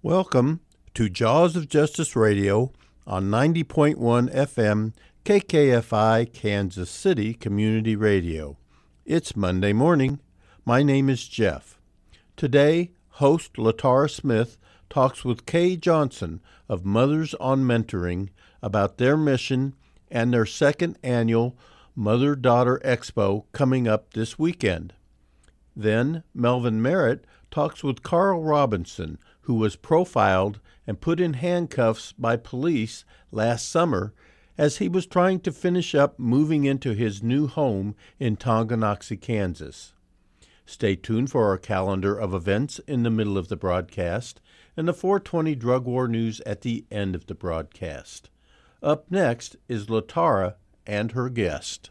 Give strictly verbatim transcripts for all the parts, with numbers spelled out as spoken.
Welcome to Jaws of Justice Radio on ninety point one F M K K F I Kansas City Community Radio. It's Monday morning. My name is Jeff. Today, host Latara Smith talks with Kay Johnson of Mothers on Mentoring about their mission and their second annual Mother-Daughter Expo coming up this weekend. Then, Melvin Merritt talks with Carl Robinson, who was profiled and put in handcuffs by police last summer as he was trying to finish up moving into his new home in Tonganoxie, Kansas. Stay tuned for our calendar of events in the middle of the broadcast and the four twenty Drug War News at the end of the broadcast. Up next is Latara and her guest.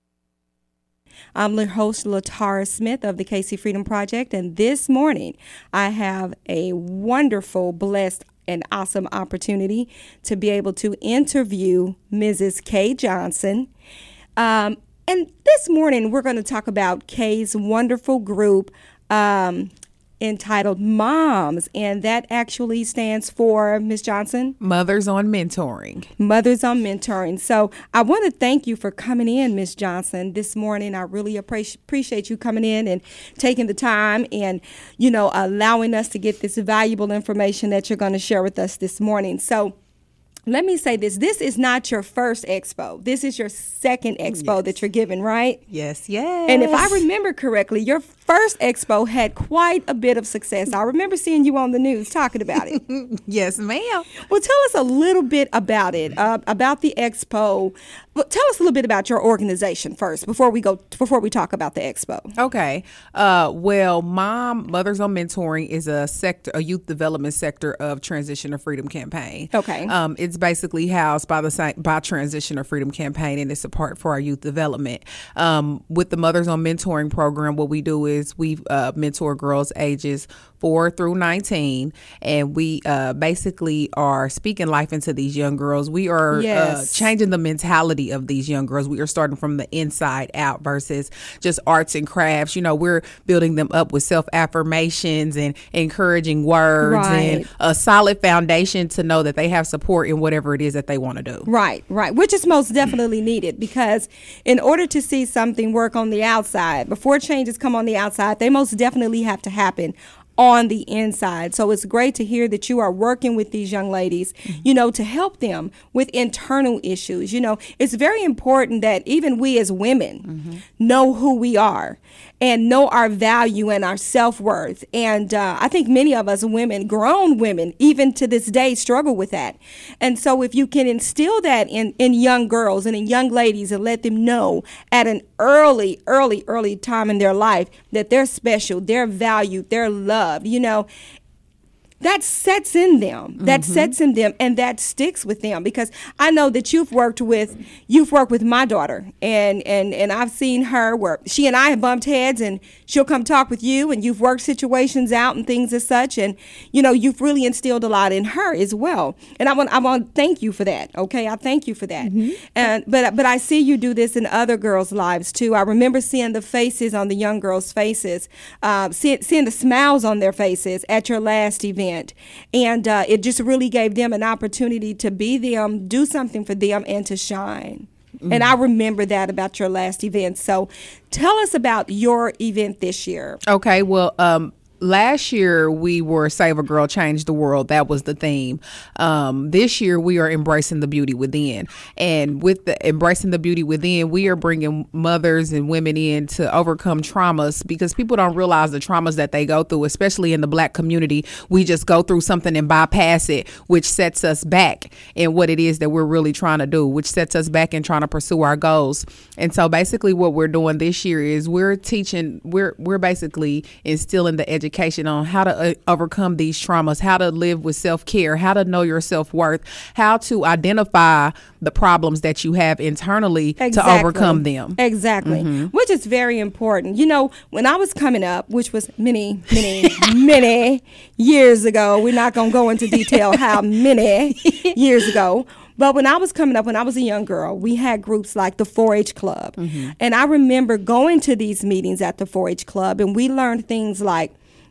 I'm the host, Latara Smith of the K C Freedom Project, and this morning I have a wonderful, blessed, and awesome opportunity to be able to interview Missus Kay Johnson. Um, and this morning we're going to talk about Kay's wonderful group um, entitled Moms, and that actually stands for, Miz Johnson? Mothers on Mentoring. Mothers on Mentoring. So I want to thank you for coming in, Miz Johnson, this morning. I really appreciate appreciate you coming in and taking the time and, you know, allowing us to get this valuable information that you're going to share with us this morning. So let me say this. This is not your first expo. This is your second expo yes. that you're giving, right? Yes, yes. And if I remember correctly, your first expo had quite a bit of success. I remember seeing you on the news talking about it. Yes, ma'am. Well, tell us a little bit about it, uh, about the expo. Well, tell us a little bit about your organization first before we go before we talk about the expo. Okay. Uh, well, Mom Mothers on Mentoring is a sector, a youth development sector of Transition to Freedom Campaign. Okay. Um, it's basically housed by the by Transition to Freedom Campaign, and it's a part for our youth development. Um, with the Mothers on Mentoring program, what we do is we uh, mentor girls ages four through nineteen, and we uh, basically are speaking life into these young girls. We are yes. uh, changing the mentality of these young girls. We are starting from the inside out versus just arts and crafts. You know, we're building them up with self-affirmations and encouraging words right. and a solid foundation to know that they have support in whatever it is that they want to do. Right, right, which is most definitely needed, because in order to see something work on the outside, before changes come on the outside, they most definitely have to happen on the inside. So it's great to hear that you are working with these young ladies, you know, to help them with internal issues. You know, it's very important that even we as women mm-hmm. know who we are and know our value and our self-worth. And uh, I think many of us women, grown women, even to this day, struggle with that. And so if you can instill that in, in young girls and in young ladies and let them know at an early, early, early time in their life that they're special, they're valued, they're loved, you know, that sets in them, that mm-hmm. sets in them, and that sticks with them. Because I know that you've worked with, you've worked with my daughter, and, and, and I've seen her where she and I have bumped heads, and she'll come talk with you, and you've worked situations out and things as such, and, you know, you've really instilled a lot in her as well. And I want, I want to thank you for that, okay? I thank you for that. Mm-hmm. And but but I see you do this in other girls' lives, too. I remember seeing the faces on the young girls' faces, uh, seeing, seeing the smiles on their faces at your last event. And uh, it just really gave them an opportunity to be them, do something for them, and to shine. Mm-hmm. And I remember that about your last event. So tell us about your event this year. Okay, well, um, last year we were Save a Girl, Change the World. That was the theme. Um, this year we are embracing the beauty within. And with the embracing the beauty within, we are bringing mothers and women in to overcome traumas, because people don't realize the traumas that they go through, especially in the Black community. We just go through something and bypass it, which sets us back in what it is that we're really trying to do, which sets us back in trying to pursue our goals. And so basically what we're doing this year is we're teaching, we're, we're basically instilling the education on how to uh, overcome these traumas, how to live with self-care, how to know your self-worth, how to identify the problems that you have internally exactly. to overcome them. Exactly. Mm-hmm. Which is very important. You know, when I was coming up, which was many, many, many years ago, we're not going to go into detail how many years ago, but when I was coming up, when I was a young girl, we had groups like the four H Club. Mm-hmm. And I remember going to these meetings at the four H Club, and we learned things like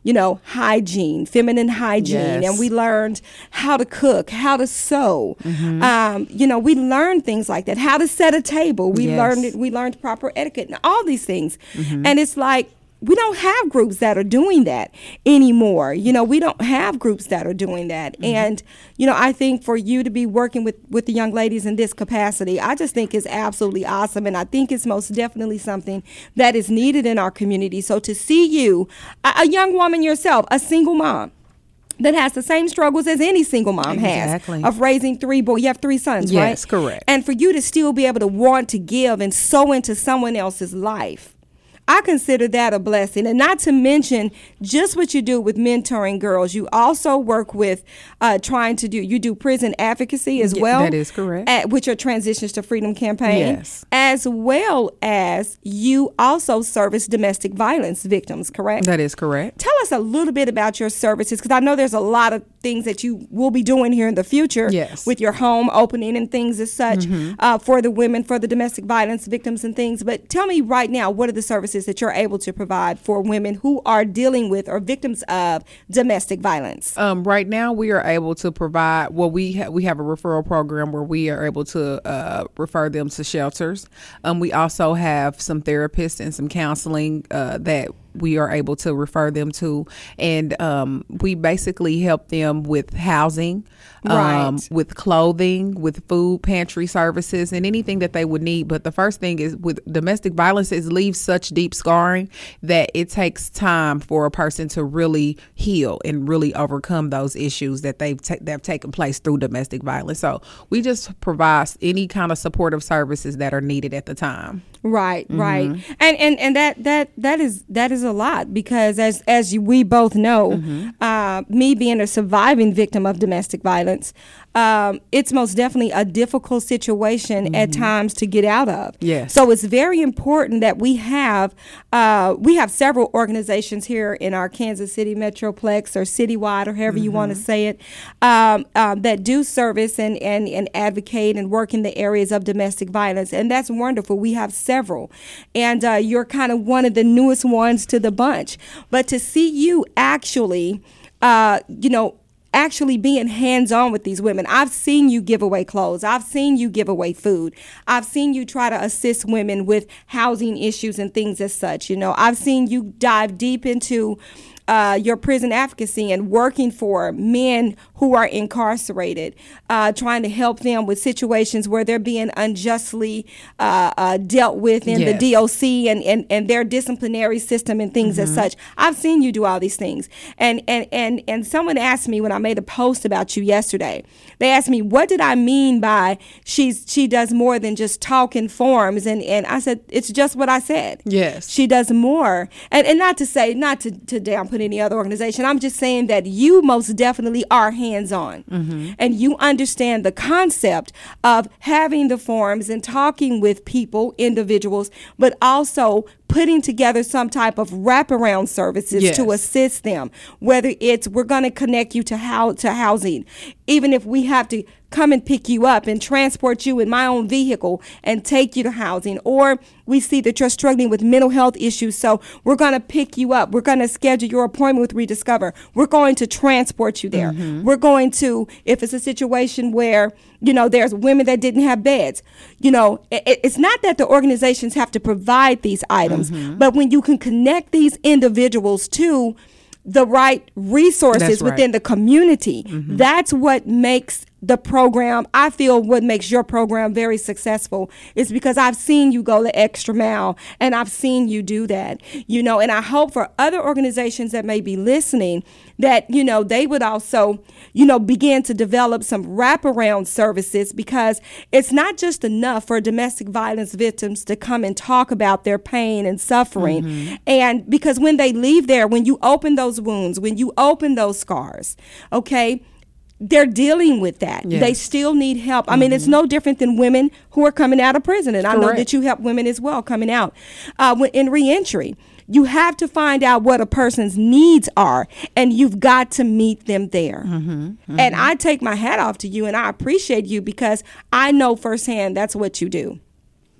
you know, hygiene, feminine hygiene, Yes. and we learned how to cook, how to sew. Mm-hmm. Um, you know, we learned things like that, how to set a table. We Yes. learned it, we learned proper etiquette and all these things. Mm-hmm. And it's like, we don't have groups that are doing that anymore. You know, we don't have groups that are doing that. Mm-hmm. And, you know, I think for you to be working with, with the young ladies in this capacity, I just think is absolutely awesome. And I think it's most definitely something that is needed in our community. So to see you, a, a young woman yourself, a single mom, that has the same struggles as any single mom Exactly. has of raising three boys. You have three sons, right? Yes, correct. And for you to still be able to want to give and sow into someone else's life, I consider that a blessing. And not to mention just what you do with mentoring girls. You also work with uh, trying to do, you do prison advocacy as Yeah, well. that is correct. At, with your Transitions to Freedom campaign. Yes. As well as you also service domestic violence victims, correct? That is correct. Tell us a little bit about your services, because I know there's a lot of things that you will be doing here in the future Yes. with your home opening and things as such Mm-hmm. uh, for the women, for the domestic violence victims and things. But tell me right now, what are the services that you're able to provide for women who are dealing with or victims of domestic violence? Um, right now, we are able to provide. Well, we ha- we have a referral program where we are able to uh, refer them to shelters. Um, we also have some therapists and some counseling uh, that we are able to refer them to, and um, we basically help them with housing, um, Right. with clothing, with food pantry services, and anything that they would need. But the first thing is with domestic violence, it leaves such deep scarring that it takes time for a person to really heal and really overcome those issues that they've ta- that have taken place through domestic violence. So we just provide any kind of supportive services that are needed at the time. Right, Mm-hmm. right, and and and that that that is that is a lot, because as as you, we both know, Mm-hmm. uh, me being a surviving victim of domestic violence, um, it's most definitely a difficult situation at times to get out of. Mm-hmm. Yes. So it's very important that we have uh, we have several organizations here in our Kansas City Metroplex, or citywide, or however you want to say it, um, um, that do service and, and and advocate and work in the areas of domestic violence, and that's wonderful. We have several, and uh, you're kind of one of the newest ones to the bunch. But to see you actually, uh, you know, actually being hands-on with these women. I've seen you give away clothes. I've seen you give away food. I've seen you try to assist women with housing issues and things as such. You know, I've seen you dive deep into uh, your prison advocacy and working for men who are incarcerated, uh, trying to help them with situations where they're being unjustly uh, uh, dealt with in the Yes. D O C and, and, and their disciplinary system and things as such. I've seen you do all these things. And, and, and, and someone asked me when I made a post about you yesterday, they asked me, what did I mean by she's she does more than just talk in forms? And, and I said, it's just what I said. Yes. She does more. And, and not to say, not to, to downput any other organization, I'm just saying that you most definitely are hands-on. Mm-hmm. And you understand the concept of having the forums and talking with people, individuals, but also putting together some type of wraparound services Yes. to assist them. Whether it's we're going to connect you to how to housing, even if we have to come and pick you up and transport you in my own vehicle and take you to housing, or we see that you're struggling with mental health issues, so we're going to pick you up. We're going to schedule your appointment with Rediscover. We're going to transport you there. Mm-hmm. We're going to, if it's a situation where, you know, there's women that didn't have beds, you know, it, it's not that the organizations have to provide these items, Mm-hmm. but when you can connect these individuals to the right resources That's right. within the community, Mm-hmm. that's what makes the program, I feel what makes your program very successful is because I've seen you go the extra mile, and I've seen you do that, you know, and I hope for other organizations that may be listening that, you know, they would also, you know, begin to develop some wraparound services, because it's not just enough for domestic violence victims to come and talk about their pain and suffering. Mm-hmm. And because when they leave there, when you open those wounds, when you open those scars, okay, they're dealing with that. Yes. They still need help. I mean, it's no different than women who are coming out of prison. And I know Correct. that you help women as well coming out. Uh, when- in reentry, you have to find out what a person's needs are, and you've got to meet them there. Mm-hmm, mm-hmm. And I take my hat off to you, and I appreciate you because I know firsthand that's what you do.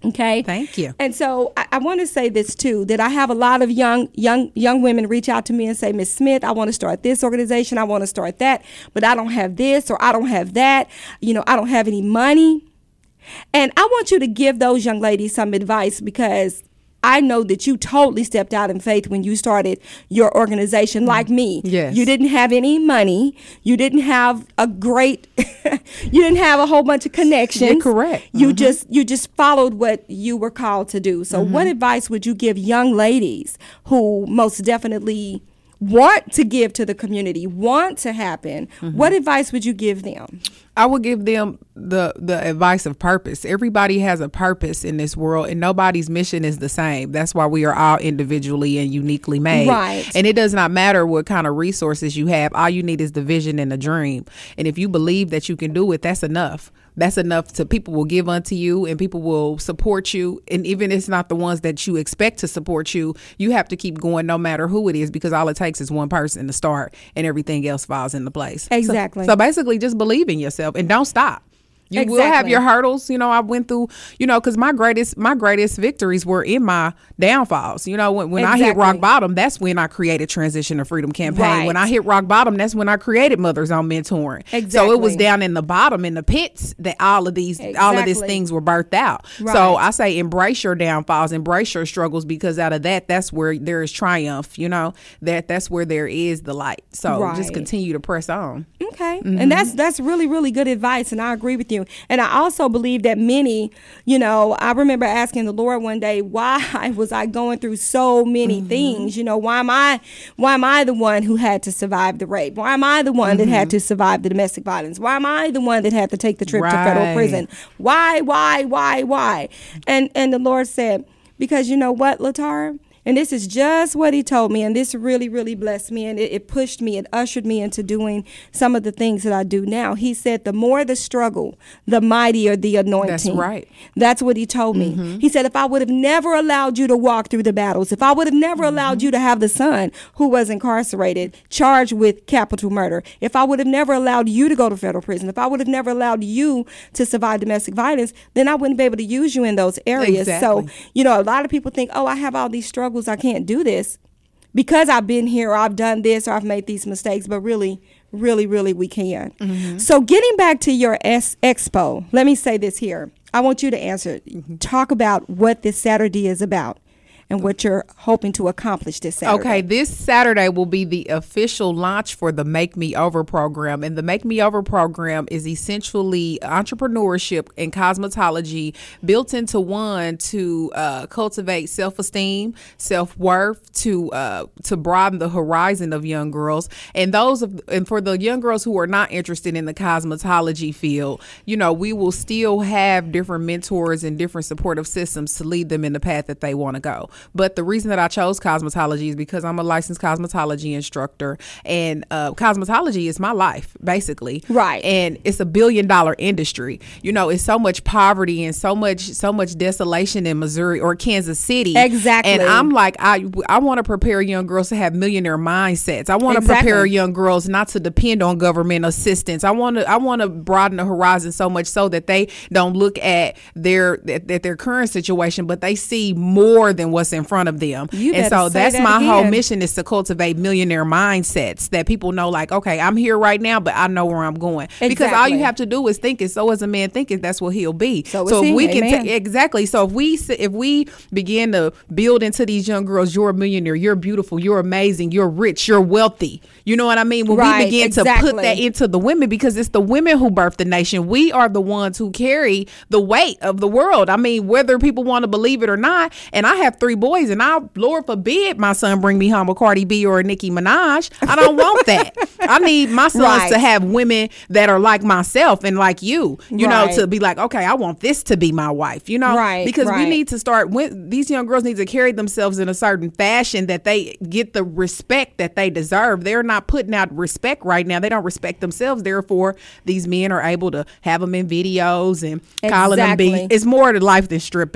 Okay. Thank you. And so I, I want to say this too, that I have a lot of young, young, young women reach out to me and say, Miss Smith, I want to start this organization. I want to start that, but I don't have this or I don't have that. You know, I don't have any money. And I want you to give those young ladies some advice, because I know that you totally stepped out in faith when you started your organization, like me. Yes. You didn't have any money. You didn't have a great, you didn't have a whole bunch of connections. You're correct. You Mm-hmm. just, you just followed what you were called to do. So Mm-hmm. what advice would you give young ladies who most definitely want to give to the community, want to happen? Mm-hmm. What advice would you give them? I would give them the the advice of purpose. Everybody has a purpose in this world, and nobody's mission is the same. That's why we are all individually and uniquely made. Right. And it does not matter what kind of resources you have. All you need is the vision and the dream. And if you believe that you can do it, that's enough. That's enough to people will give unto you, and people will support you. And even if it's not the ones that you expect to support you, you have to keep going no matter who it is, because all it takes is one person to start and everything else falls into place. Exactly. So, so basically just believe in yourself and don't stop. You will have Exactly. your hurdles. You know, I went through, you know, because my greatest my greatest victories were in my downfalls. You know, when, when I hit Exactly. rock bottom, that's when I created Transition to Freedom Campaign. Right. When I hit rock bottom, that's when I created Mothers on Mentoring. So Exactly. it was down in the bottom, in the pits, that all of these all of these Exactly. things were birthed out. Right. So I say embrace your downfalls, embrace your struggles, because out of that, that's where there is triumph. You know, that that's where there is the light. So Right. just continue to press on. Okay. Mm-hmm. And that's that's really, really good advice, and I agree with you. And I also believe that many, you know, I remember asking the Lord one day, why was I going through so many Mm-hmm. things? You know, why am I why am I the one who had to survive the rape? Why am I the one that had to survive the domestic violence? Why am I the one that had to take the trip to federal Right. prison? Why, why, why, why? And and the Lord said, because you know what, Latara? And this is just what he told me, and this really, really blessed me, and it, it pushed me, it ushered me into doing some of the things that I do now. He said, the more the struggle, the mightier the anointing. That's right. That's what he told me. Mm-hmm. He said, if I would have never allowed you to walk through the battles, if I would have never Mm-hmm. allowed you to have the son who was incarcerated, charged with capital murder, if I would have never allowed you to go to federal prison, if I would have never allowed you to survive domestic violence, then I wouldn't be able to use you in those areas. Exactly. So, you know, a lot of people think, oh, I have all these struggles, I can't do this because I've been here, or I've done this, or I've made these mistakes. But really, really, really, we can. Mm-hmm. So getting back to your S- expo, let me say this here. I want you to answer. Mm-hmm. Talk about what this Saturday is about and what you're hoping to accomplish this Saturday. Okay, this Saturday will be the official launch for the Make Me Over program. And the Make Me Over program is essentially entrepreneurship and cosmetology built into one to uh, cultivate self-esteem, self-worth, to uh, to broaden the horizon of young girls. And those of, and for the young girls who are not interested in the cosmetology field, you know, we will still have different mentors and different supportive systems to lead them in the path that they want to go. But the reason that I chose cosmetology is because I'm a licensed cosmetology instructor, and uh, cosmetology is my life, basically. Right. And it's a billion dollar industry. You know, it's so much poverty and so much so much desolation in Missouri or Kansas City. Exactly. And I'm like, I I want to prepare young girls to have millionaire mindsets. I want to Exactly. prepare young girls not to depend on government assistance. I want to I want to broaden the horizon so much so that they don't look at their at, at their current situation, but they see more than what's in front of them. You And better so say that's that my whole again. mission, is to cultivate millionaire mindsets that people know, like, okay, I'm here right now, but I know where I'm going. Because all Exactly. you have to do is think it. So as a man thinketh, that's what he'll be. So is if he. we can Amen. ta- exactly. So if we s- if we begin to build into these young girls, you're a millionaire, you're beautiful, you're amazing, you're rich, you're wealthy. You know what I mean? When Right, we begin to exactly. put that into the women, because it's the women who birth the nation. We are the ones who carry the weight of the world. I mean, whether people want to believe it or not. And I have three boys, and I, Lord forbid, my son bring me home a Cardi B or a Nicki Minaj. I don't want that. I need my sons Right. to have women that are like myself and like you. You know, Right. to be like, okay, I want this to be my wife. You know, Right, because we right. need to start. When these young girls need to carry themselves in a certain fashion that they get the respect that they deserve. They're not putting out respect right now. They don't respect themselves. Therefore, these men are able to have them in videos and calling them Exactly. big. It's more to life than stripping.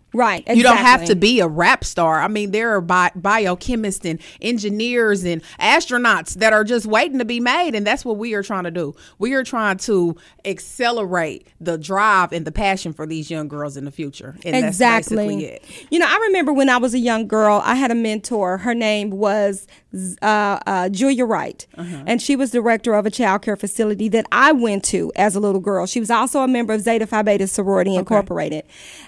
Right. Exactly. You don't have to be a rap star. I mean, there are bi- biochemists and engineers and astronauts that are just waiting to be made. And that's what we are trying to do. We are trying to accelerate the drive and the passion for these young girls in the future. And exactly. that's basically it. You know, I remember when I was a young girl, I had a mentor. Her name was uh, uh, Julia Wright. Uh-huh. And she was director of a child care facility that I went to as a little girl. She was also a member of Zeta Phi Beta Sorority okay. Incorporated.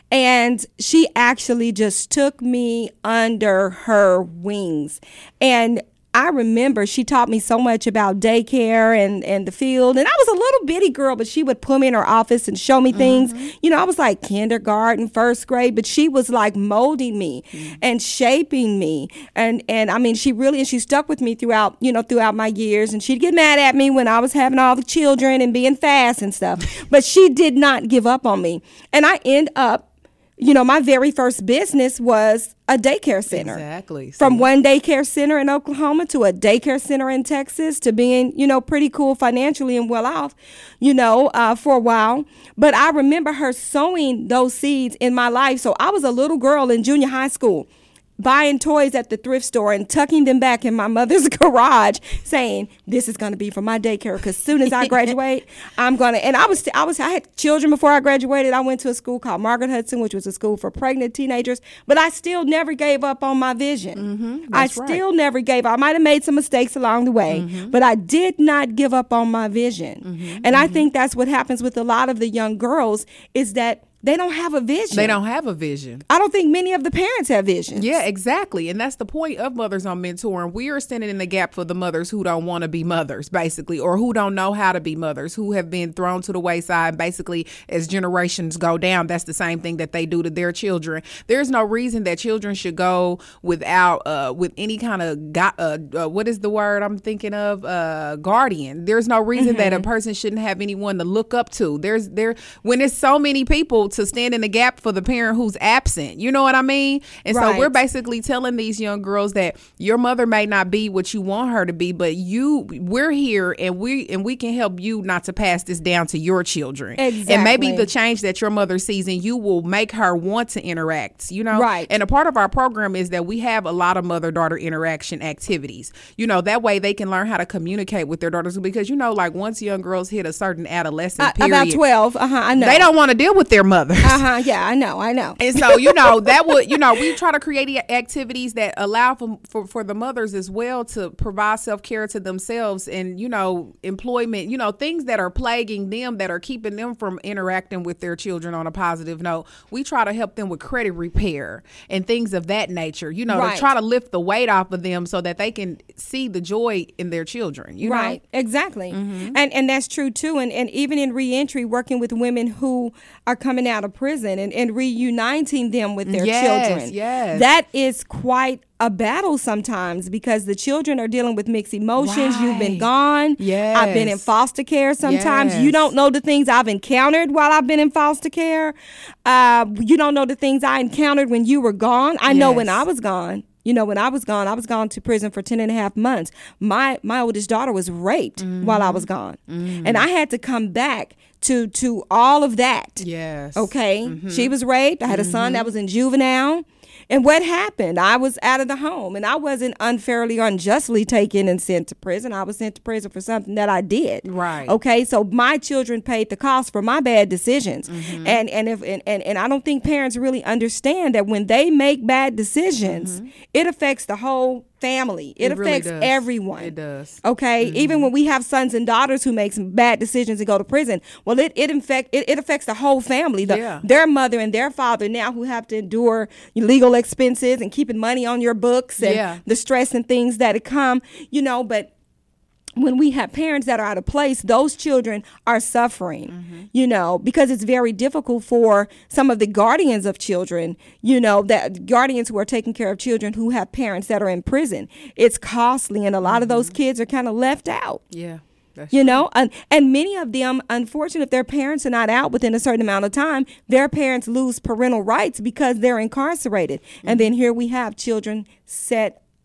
And she actually just took me under her wings. And I remember she taught me so much about daycare and, and the field. And I was a little bitty girl, but she would put me in her office and show me things. Mm-hmm. You know, I was like kindergarten, first grade, but she was like molding me mm-hmm. and shaping me. And, and I mean, she really, and she stuck with me throughout, you know, throughout my years. And she'd get mad at me when I was having all the children and being fast and stuff. But she did not give up on me. And I end up, you know, my very first business was a daycare center. Exactly. From one daycare center in Oklahoma to a daycare center in Texas to being, you know, pretty cool financially and well off, you know, uh, for a while. But I remember her sowing those seeds in my life. So I was a little girl in junior high school, buying toys at the thrift store and tucking them back in my mother's garage, saying, "This is going to be for my daycare because as soon as I graduate, I'm going to." And I was, I was, I had children before I graduated. I went to a school called Margaret Hudson, which was a school for pregnant teenagers. But I still never gave up on my vision. Mm-hmm, I that's still right. never gave up. I might have made some mistakes along the way, mm-hmm. but I did not give up on my vision. Mm-hmm, and mm-hmm. I think that's what happens with a lot of the young girls is that they don't have a vision. They don't have a vision. I don't think many of the parents have visions. Yeah, exactly. And that's the point of Mothers on Mentoring. We are standing in the gap for the mothers who don't want to be mothers, basically, or who don't know how to be mothers, who have been thrown to the wayside. Basically, as generations go down, that's the same thing that they do to their children. There's no reason that children should go without, uh, with any kind of, gu- uh, uh, what is the word I'm thinking of? Uh, guardian. There's no reason mm-hmm. that a person shouldn't have anyone to look up to. There's there when there's so many people to stand in the gap for the parent who's absent. You know what I mean? And right. so we're basically telling these young girls that your mother may not be what you want her to be, but you, we're here and we and we can help you not to pass this down to your children. Exactly. And maybe the change that your mother sees in you will make her want to interact, you know? Right. And a part of our program is that we have a lot of mother-daughter interaction activities. You know, that way they can learn how to communicate with their daughters because, you know, like once young girls hit a certain adolescent uh, period. About twelve, uh-huh, I know. They don't want to deal with their mothers. Uh-huh. Uh-huh, yeah, I know, I know. And so, you know, that would, you know, we try to create activities that allow for, for, for the mothers as well to provide self-care to themselves and, you know, employment, you know, things that are plaguing them that are keeping them from interacting with their children on a positive note. We try to help them with credit repair and things of that nature, you know, right. to try to lift the weight off of them so that they can see the joy in their children, you right. know? Exactly. Mm-hmm. And and that's true, too. And, and even in reentry, working with women who are coming out of prison and, and reuniting them with their yes, children. Yes. That is quite a battle sometimes because the children are dealing with mixed emotions. Right. You've been gone. Yes. I've been in foster care sometimes. Yes. You don't know the things I've encountered while I've been in foster care. Uh, you don't know the things I encountered when you were gone. I yes. know when I was gone. You know, when I was gone, I was gone to prison for ten and a half months. My my oldest daughter was raped mm-hmm. while I was gone. Mm-hmm. And I had to come back to to all of that. Yes. Okay. Mm-hmm. She was raped. I had a son mm-hmm. that was in juvenile. And what happened? I was out of the home and I wasn't unfairly, unjustly taken and sent to prison. I was sent to prison for something that I did. Right. Okay. So my children paid the cost for my bad decisions. Mm-hmm. And and if and, and, and I don't think parents really understand that when they make bad decisions, mm-hmm. it affects the whole family. It, it affects really everyone. It does. Okay. Mm-hmm. Even when we have sons and daughters who make some bad decisions and go to prison, well, it it infect it, it affects the whole family. The, yeah. Their mother and their father now who have to endure legal expenses and keeping money on your books and yeah. the stress and things that come, you know, but when we have parents that are out of place, those children are suffering, mm-hmm. you know, because it's very difficult for some of the guardians of children, you know, that guardians who are taking care of children who have parents that are in prison. It's costly, and a lot mm-hmm. of those kids are kind of left out. Yeah. That's you true. know, and, and many of them, unfortunately, if their parents are not out within a certain amount of time, their parents lose parental rights because they're incarcerated. Mm-hmm. And then here we have children set up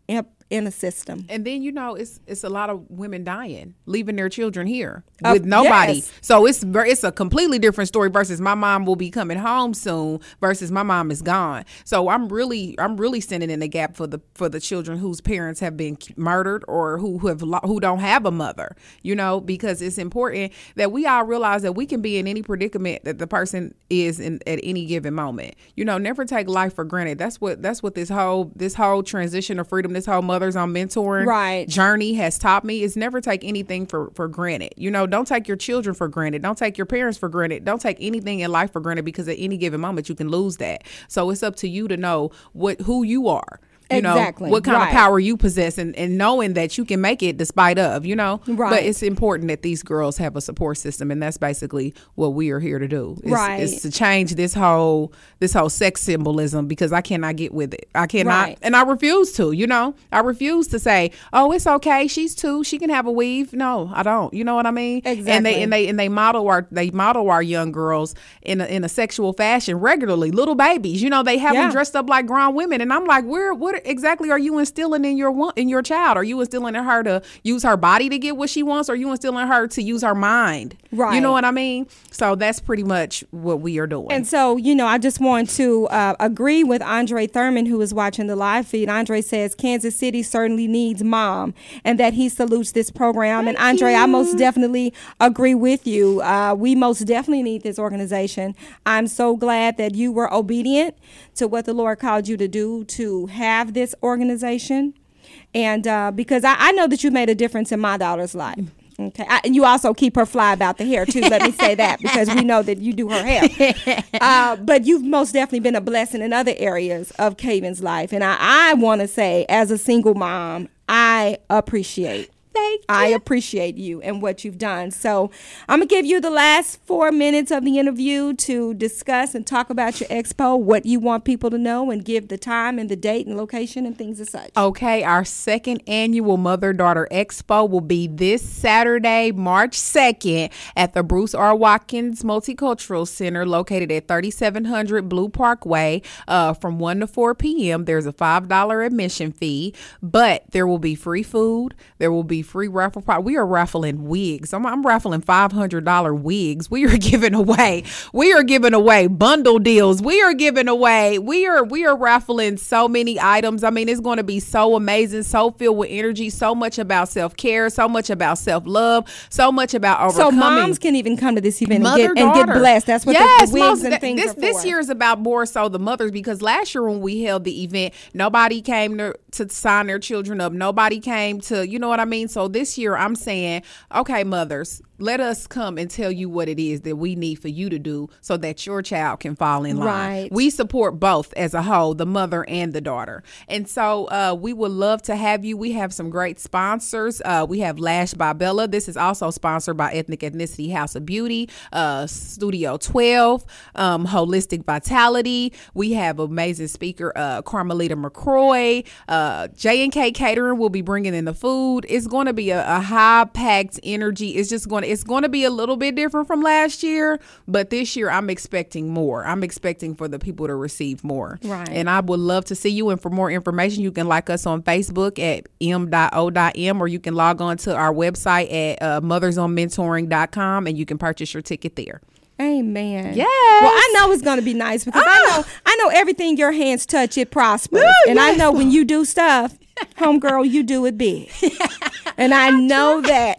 in a system. And then, you know, it's it's a lot of women dying, leaving their children here Uh, with nobody. yes. So it's ver- it's a completely different story versus my mom will be coming home soon versus my mom is gone. So I'm really I'm really standing in the gap for the for the children whose parents have been murdered or who, who have lo- who don't have a mother, you know, because it's important that we all realize that we can be in any predicament that the person is in at any given moment. You know, never take life for granted. That's what that's what this whole this whole transition of freedom, this whole Mothers on Mentoring Right. journey has taught me is never take anything for for granted. You know, don't take your children for granted. Don't take your parents for granted. Don't take anything in life for granted, because at any given moment you can lose that. So it's up to you to know what who you are. You Exactly. know, what kind Right. of power you possess, and, and knowing that you can make it despite of, you know. Right. But it's important that these girls have a support system, and that's basically what we are here to do. It's, Right. It's to change this whole this whole sex symbolism, because I cannot get with it. I cannot, Right. and I refuse to, you know. I refuse to say, oh, it's okay, she's two, she can have a weave. No, I don't. You know what I mean? Exactly. And they and they and they model our they model our young girls in a, in a sexual fashion regularly. Little babies, you know, they have Yeah. them dressed up like grown women, and I'm like, where what exactly are you instilling in your one in your child? Are you instilling in her to use her body to get what she wants, or are you instilling her to use her mind? Right. You know what I mean? So that's pretty much what we are doing. And so, you know, I just want to uh, agree with Andre Thurman, who is watching the live feed. Andre says Kansas City certainly needs mom, and that he salutes this program. And Andre, I most definitely agree with you. Uh, we most definitely need this organization. I'm so glad that you were obedient to what the Lord called you to do, to have this organization. And uh, because I, I know that you made a difference in my daughter's life. Okay, I, and you also keep her fly about the hair too. Let me say that, because we know that you do her hair. Uh, but you've most definitely been a blessing in other areas of Kaven's life, and I, I want to say, as a single mom, I appreciate. Thank I you. appreciate you and what you've done. So I'm going to give you the last four minutes of the interview to discuss and talk about your expo, what you want people to know, and give the time and the date and location and things as such. Okay, our second annual Mother-Daughter Expo will be this Saturday, March second, at the Bruce R. Watkins Multicultural Center, located at thirty-seven hundred Blue Parkway, uh, from one to four p.m. There's a five dollars admission fee, but there will be free food. There will be free raffle prize. We are raffling wigs. I'm, I'm raffling five hundred dollars wigs. We are giving away. We are giving away bundle deals. We are giving away. We are we are raffling so many items. I mean, it's going to be so amazing, so filled with energy, so much about self-care, so much about self-love, so much about So overcoming. moms can even come to this event and Mother, get, and get daughter. blessed. That's what yes, the, the wigs most- and th- things this, are for. This year is about more so the mothers, because last year when we held the event, nobody came to, to sign their children up. Nobody came to, you know what I mean? So this year I'm saying, okay, mothers, let us come and tell you what it is that we need for you to do so that your child can fall in line. Right. We support both as a whole, the mother and the daughter. And so uh, we would love to have you. We have some great sponsors. Uh, we have Lash by Bella. This is also sponsored by Ethnic Ethnicity House of Beauty, uh, Studio twelve, um, Holistic Vitality. We have amazing speaker uh, Carmelita McCroy. Uh, J and K Catering will be bringing in the food. It's going to be a, a high-packed energy. It's just going to It's going to be a little bit different from last year, but this year I'm expecting more. I'm expecting for the people to receive more. Right. And I would love to see you. And for more information, you can like us on Facebook at m dot o dot m, or you can log on to our website at uh, mothers on mentoring dot com, and you can purchase your ticket there. Amen. Yes. Well, I know it's going to be nice, because I Ah. know I know everything your hands touch, it prospers. Woo, and I yes. know when you do stuff, homegirl, you do it big. And I know that,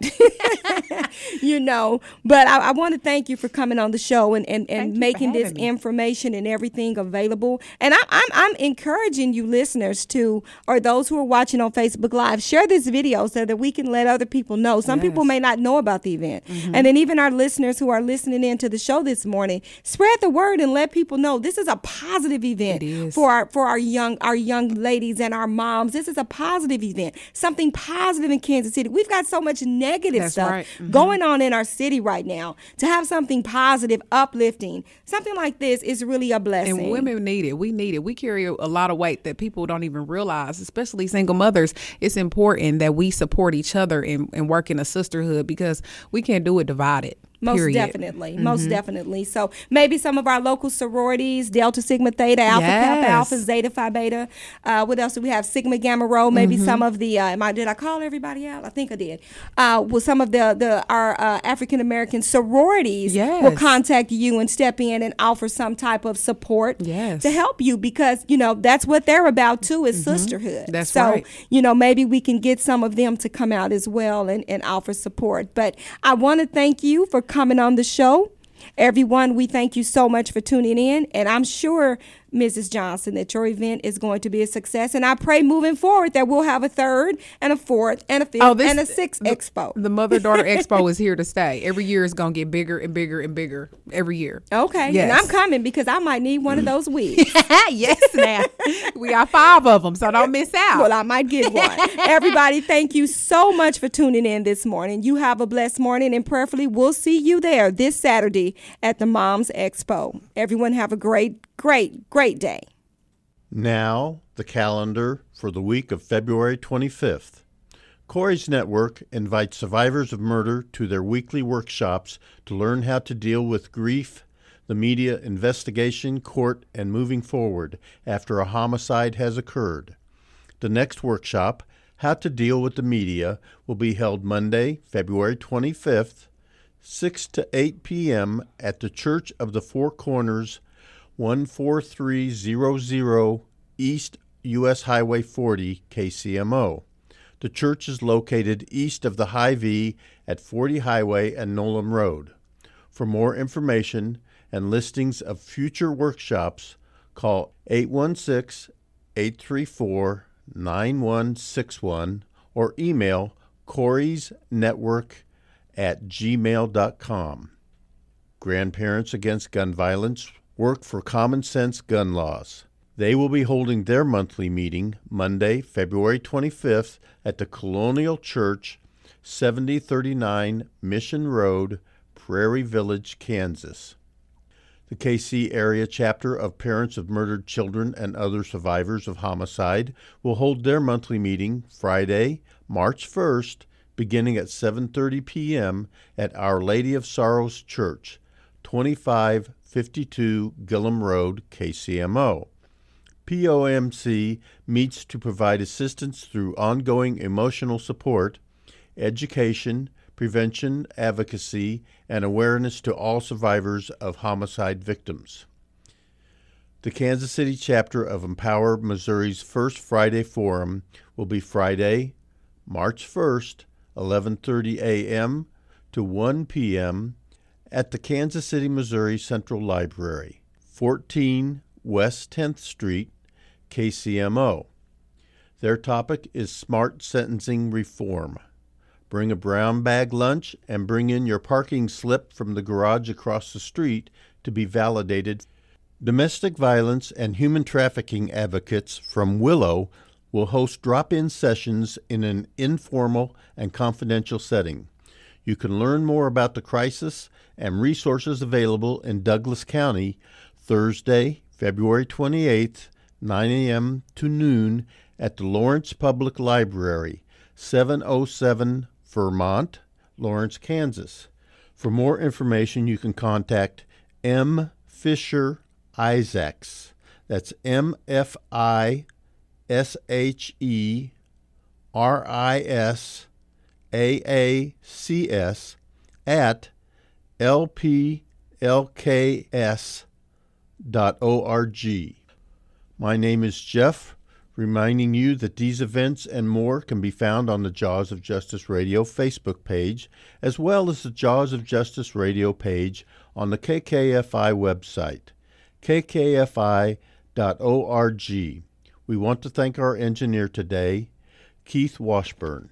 you know, but I, I want to thank you for coming on the show and, and, and Thank you for making this having me. information and everything available. And I, I'm, I'm encouraging you listeners to, or those who are watching on Facebook Live, share this video so that we can let other people know. Some people Yes. may not know about the event. And then even our listeners who are listening in to the show this morning, spread the word and let people know this is a positive event It is. for our for our young our young ladies and our moms. This is a positive event, something positive in Kansas City. We've got so much negative That's stuff right. Mhm. going on in our city right now. To have something positive, uplifting, something like this is really a blessing. And women need it. We need it. We carry a lot of weight that people don't even realize, especially single mothers. It's important that we support each other and, and work in a sisterhood, because we can't do it divided. Most Period. definitely. Mm-hmm. Most definitely. So maybe some of our local sororities, Delta Sigma Theta, Alpha Yes. Kappa Alpha, Zeta Phi Beta. Uh, what else do we have? Sigma Gamma Rho. Maybe mm-hmm. some of the, uh, am I, did I call everybody out? I think I did. Uh, well, some of the, the our uh, African American sororities yes. will contact you and step in and offer some type of support yes. to help you, because, you know, that's what they're about too, is mm-hmm. sisterhood. That's so, right. you know, maybe we can get some of them to come out as well and, and offer support. But I want to thank you for coming on the show. Everyone, we thank you so much for tuning in, and I'm sure, Missus Johnson, that your event is going to be a success, and I pray moving forward that we'll have a third and a fourth and a fifth oh, this, and a sixth the, expo. The Mother-Daughter Expo is here to stay. Every year it's going to get bigger and bigger and bigger every year. Okay, yes. and I'm coming because I might need one of those wigs. Yes, now. We got five of them, so don't miss out. Well, I might get one. Everybody, thank you so much for tuning in this morning. You have a blessed morning, and prayerfully we'll see you there this Saturday at the Moms Expo. Everyone have a great, great, great day. Now, the calendar for the week of February twenty-fifth. Corey's Network invites survivors of murder to their weekly workshops to learn how to deal with grief, the media investigation, court, and moving forward after a homicide has occurred. The next workshop, How to Deal with the Media, will be held Monday, February twenty-fifth, six to eight p.m. at the Church of the Four Corners, one four three zero zero East U S Highway forty, K C M O. The church is located east of the Hy-Vee at forty Highway and Nolan Road. For more information and listings of future workshops, call eight one six, eight three four, nine one six one or email corysnetwork at gmail dot com. Grandparents Against Gun Violence work for Common Sense Gun Laws. They will be holding their monthly meeting Monday, February twenty-fifth at the Colonial Church, seventy thirty-nine Mission Road, Prairie Village, Kansas. The K C area chapter of Parents of Murdered Children and Other Survivors of Homicide will hold their monthly meeting Friday, March first, beginning at seven thirty p.m. at Our Lady of Sorrows Church, twenty-five fifty-two Gillum Road, K C M O. P O M C meets to provide assistance through ongoing emotional support, education, prevention, advocacy, and awareness to all survivors of homicide victims. The Kansas City chapter of Empower Missouri's first Friday Forum will be Friday, March first, eleven thirty a.m. to one p.m. at the Kansas City, Missouri Central Library, fourteen West tenth Street, K C M O. Their topic is Smart Sentencing Reform. Bring a brown bag lunch and bring in your parking slip from the garage across the street to be validated. Domestic violence and human trafficking advocates from Willow will host drop-in sessions in an informal and confidential setting. You can learn more about the crisis and resources available in Douglas County Thursday, February twenty-eighth, nine a.m. to noon at the Lawrence Public Library, seven oh seven Vermont, Lawrence, Kansas. For more information, you can contact M. Fisher Isaacs. That's M F I S H E R I S A A C S at L P L K S dot org. My name is Jeff, reminding you that these events and more can be found on the Jaws of Justice Radio Facebook page, as well as the Jaws of Justice Radio page on the K K F I website, k k f i dot org. We want to thank our engineer today, Keith Washburn.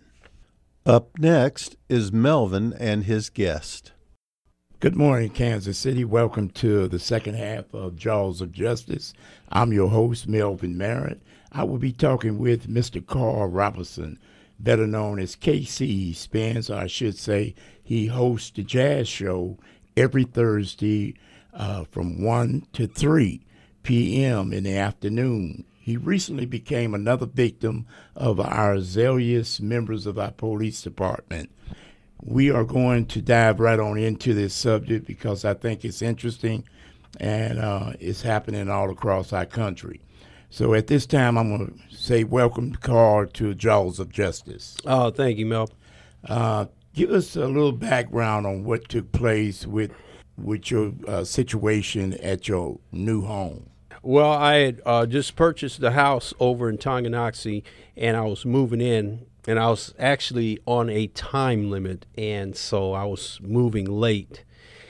Up next is Melvin and his guest. Good morning, Kansas City. Welcome to the second half of Jaws of Justice. I'm your host, Melvin Merritt. I will be talking with Mister Carl Robinson, better known as K C Spence, or I should say he hosts the jazz show every Thursday uh, from one to three p.m. in the afternoon. He recently became another victim of our zealous members of our police department. we are going to dive right on into this subject because I think it's interesting and uh, it's happening all across our country. So at this time, I'm going to say welcome, Carl, to Jaws of Justice. Oh, thank you, Mel. Uh, give us a little background on what took place with with your uh, situation at your new home. Well, I had uh, just purchased the house over in Tonganoxie, and I was moving in, and I was actually on a time limit, and so I was moving late.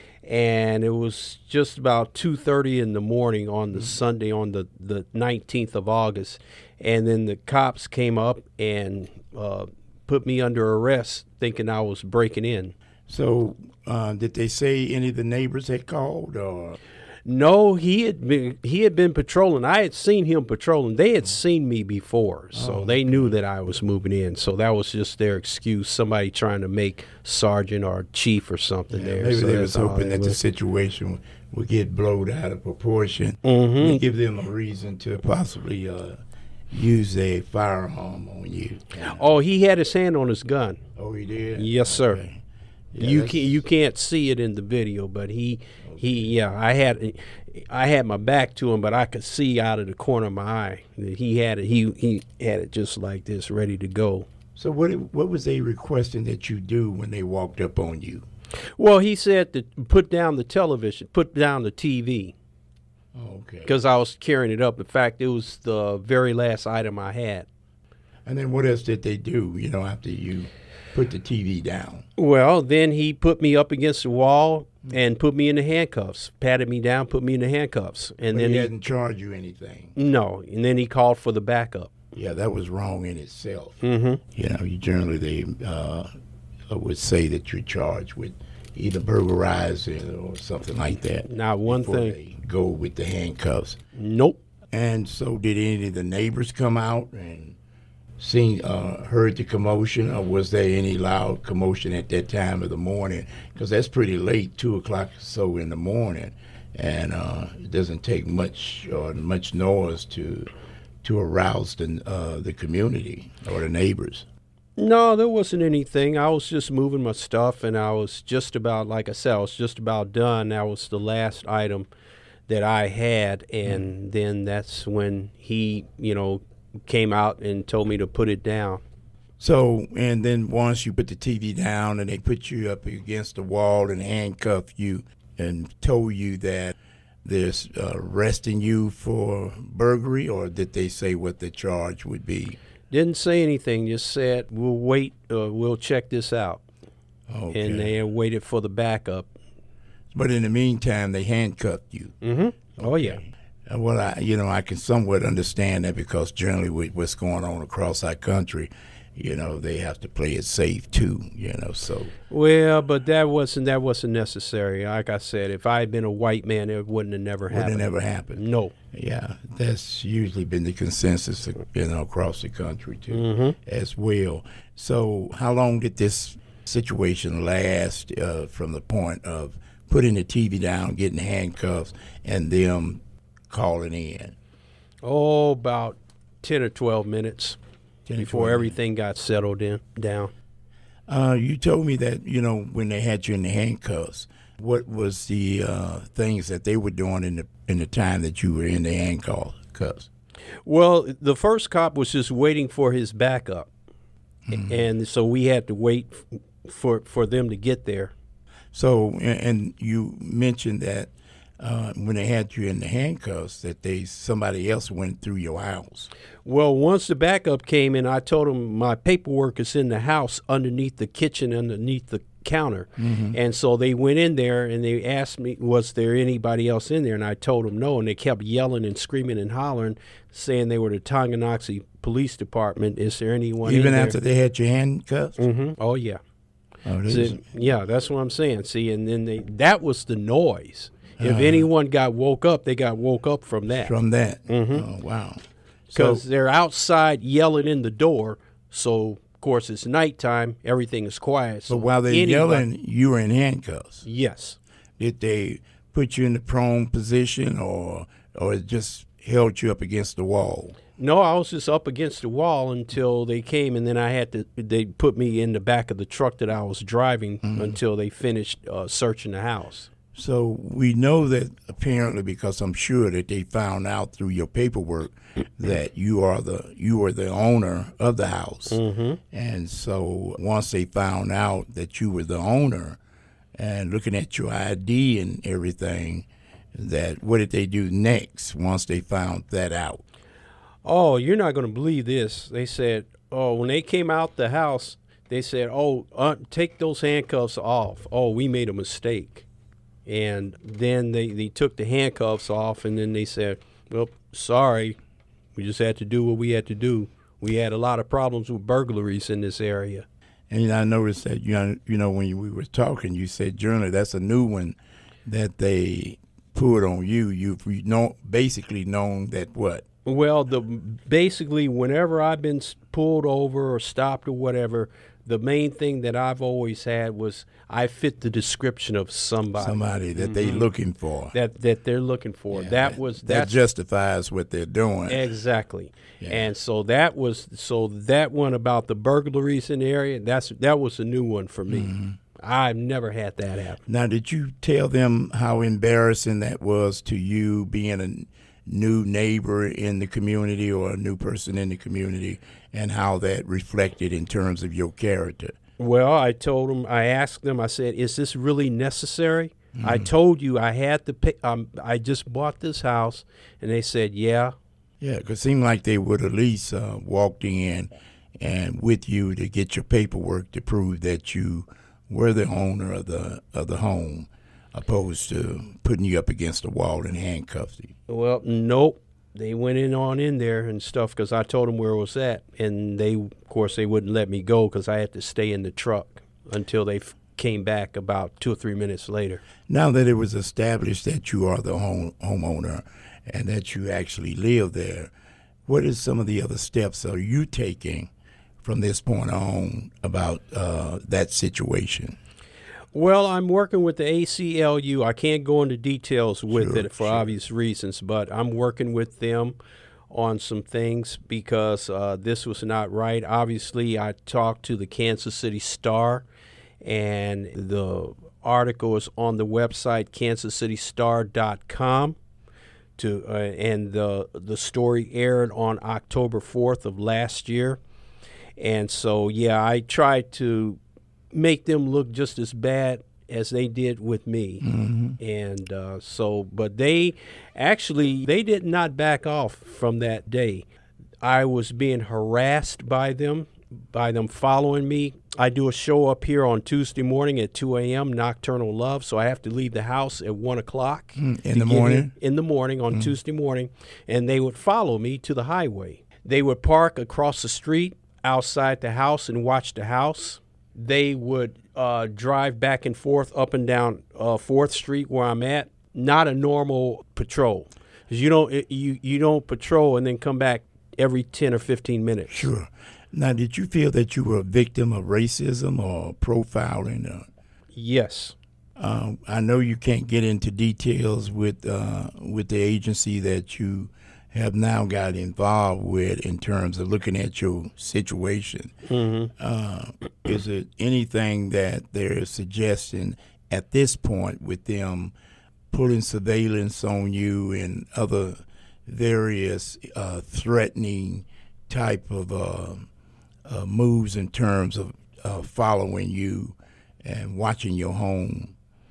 And it was just about two thirty in the morning on the mm-hmm. Sunday, on the, the nineteenth of August, and then the cops came up and uh, put me under arrest, thinking I was breaking in. So uh, did they say any of the neighbors had called? Or No, he had been he had been patrolling. I had seen him patrolling. They had seen me before, so oh, they okay. knew that I was moving in. So that was just their excuse, somebody trying to make sergeant or chief or something yeah, there. Maybe so they was hoping that was. the situation would get blown out of proportion Mm-hmm. and give them a reason to possibly uh, use a firearm on you. Oh, he had his hand on his gun. Oh, he did? Yes, sir. Okay. Yeah, you can you can't see it in the video, but he okay. he yeah I had I had my back to him, but I could see out of the corner of my eye that he had it. He he had it just like this, ready to go. So what what was they requesting that you do when they walked up on you? Well, he said to put down the television, put down the T V. Oh, okay. Because I was carrying it up. In fact, it was the very last item I had. And then what else did they do? You know, after you put the T V down? Well, then he put me up against the wall and put me in the handcuffs, patted me down, put me in the handcuffs. And but then he, he hadn't charged you anything? No, and then he called for the backup. Yeah, that was wrong in itself. Mm-hmm. You know, you generally they uh, would say that you're charged with either burglarizing or something like that. Not one before thing. They go with the handcuffs. Nope. And so did any of the neighbors come out and seen, uh, heard the commotion, or was there any loud commotion at that time of the morning? Because that's pretty late, two o'clock or so in the morning, and uh, it doesn't take much or much noise to to arouse the uh, the community or the neighbors. No, there wasn't anything. I was just moving my stuff, and I was just about, like I said, I was just about done. That was the last item that I had, and mm. then that's when he, you know, came out and told me to put it down. So, and then once you put the T V down and they put you up against the wall and handcuffed you and told you that they're uh, arresting you for burglary, or did they say what the charge would be? Didn't say anything, just said, we'll wait, uh, we'll check this out. Okay. And they waited for the backup. But in the meantime, they handcuffed you. Mm-hmm. Oh, yeah. Well, I, you know, I can somewhat understand that because generally with what's going on across our country, you know, they have to play it safe too, you know, so. Well, but that wasn't that wasn't necessary. Like I said, if I had been a white man, it wouldn't have never happened. Wouldn't have never happened. No. Yeah, that's usually been the consensus, you know, across the country too, mm-hmm. as well. So how long did this situation last uh, from the point of putting the T V down, getting handcuffs, and them calling in? Oh, about ten or twelve minutes ten before twelve everything got settled in down. Uh, you told me that, you know, when they had you in the handcuffs, what was the uh, things that they were doing in the in the time that you were in the handcuffs? Well, the first cop was just waiting for his backup, mm-hmm. and so we had to wait for for them to get there. So, and, and you mentioned that uh, when they had you in the handcuffs, that they somebody else went through your house. Well, once the backup came in, I told them my paperwork is in the house underneath the kitchen, underneath the counter. Mm-hmm. And so they went in there and they asked me, was there anybody else in there? And I told them no. And they kept yelling and screaming and hollering, saying they were the Tonganoxie Police Department. Is there anyone Even in there? after they had your handcuffs? Mm-hmm. Oh, yeah. Oh, See, yeah, that's what I'm saying. See, and then they that was the noise. If uh, anyone got woke up, they got woke up from that. From that? Mm-hmm. Oh, wow. Because So, they're outside yelling in the door, so, of course, it's nighttime. Everything is quiet. So but while they're anybody, yelling, you were in handcuffs. Yes. Did they put you in the prone position, or or it just held you up against the wall? No, I was just up against the wall until they came, and then I had to. They put me in the back of the truck that I was driving mm-hmm. until they finished uh, searching the house. So we know that apparently, because I'm sure that they found out through your paperwork that you are the you are the owner of the house, mm-hmm. and so once they found out that you were the owner, and looking at your I D and everything, that what did they do next once they found that out? Oh, you're not going to believe this. They said, oh, when they came out the house, they said, oh, uh, take those handcuffs off. Oh, we made a mistake. And then they, they took the handcuffs off, and then they said, well, sorry, we just had to do what we had to do. We had a lot of problems with burglaries in this area. And I noticed that, you know, you know when we were talking, you said, Journal, that's a new one that they put on you. You've know, basically known that what? Well, the basically, whenever I've been pulled over or stopped or whatever, the main thing that I've always had was I fit the description of somebody. Somebody that mm-hmm. they're looking for. That that they're looking for. Yeah, that that, was that justifies what they're doing. Exactly. Yeah. And so that was so that one about the burglaries in the area. That's that was a new one for me. Mm-hmm. I've never had that happen. Now, did you tell them how embarrassing that was to you, being a new neighbor in the community or a new person in the community, and how that reflected in terms of your character? Well, I told them, I asked them, I said, is this really necessary? Mm-hmm. I told you I had to pay, um, I just bought this house, and they said, yeah. Yeah, because it seemed like they would at least uh, walked in and with you to get your paperwork to prove that you were the owner of the of the home, opposed to putting you up against the wall and handcuffed you. Well, nope. They went in on in there and stuff because I told them where it was at. And they, of course, they wouldn't let me go because I had to stay in the truck until they f- came back about two or three minutes later. Now that it was established that you are the home homeowner and that you actually live there, what are some of the other steps are you taking from this point on about uh, that situation? Well, I'm working with the A C L U. I can't go into details with Sure, it for sure. obvious reasons, but I'm working with them on some things because uh, this was not right. Obviously, I talked to the Kansas City Star, and the article is on the website kansas city star dot com. To uh, and the the story aired on October fourth of last year, and so yeah, I tried to make them look just as bad as they did with me. Mm-hmm. And uh, so, but they actually, they did not back off from that day. I was being harassed by them, by them following me. I do a show up here on Tuesday morning at two a.m., Nocturnal Love, so I have to leave the house at one o'clock. Mm, in to the get morning? In, in the morning, on Mm. Tuesday morning, and they would follow me to the highway. They would park across the street outside the house and watch the house. They would uh, drive back and forth up and down uh, fourth Street where I'm at. Not a normal patrol. 'Cause you don't it, you you don't patrol and then come back every ten or fifteen minutes. Sure. Now, did you feel that you were a victim of racism or profiling? Or, Yes. um, I know you can't get into details with uh, with the agency that you have now got involved with in terms of looking at your situation. Mm-hmm. Uh, is it anything that they're suggesting at this point with them putting surveillance on you and other various uh, threatening type of uh, uh, moves in terms of uh, following you and watching your home?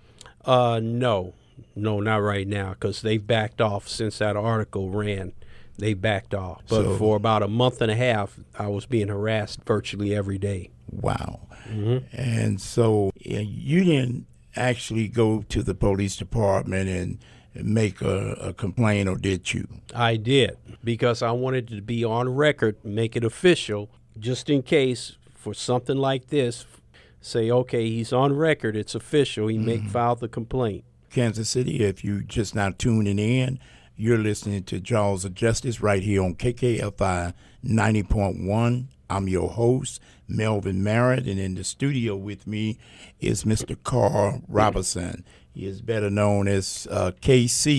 Uh, no. No, not right now, because they backed off since that article ran. They backed off. But So- for about a month and a half, I was being harassed virtually every day. Wow. Mm-hmm. And so yeah, you didn't actually go to the police department and make a, a complaint, or did you? I did, because I wanted to be on record, make it official, just in case for something like this, say, okay, he's on record, it's official, he make filed the complaint. Kansas City, if you just now tuning in, you're listening to Jaws of Justice right here on K K F I ninety point one. I'm your host, Melvin Merritt, and in the studio with me is Mister Carl Robinson. He is better known as uh, K C.